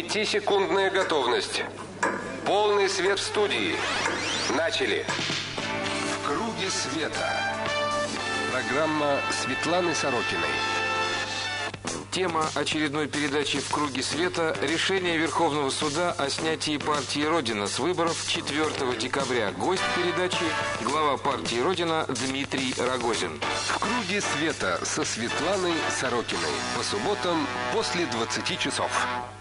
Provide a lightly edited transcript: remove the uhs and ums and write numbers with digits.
5-секундная готовность. Полный свет в студии. Начали. В круге света. Программа Светланы Сорокиной. Тема очередной передачи «В круге света» – решение Верховного суда о снятии партии «Родина» с выборов 4 декабря. Гость передачи – глава партии «Родина» Дмитрий Рогозин. В круге света со Светланой Сорокиной. По субботам после 20 часов.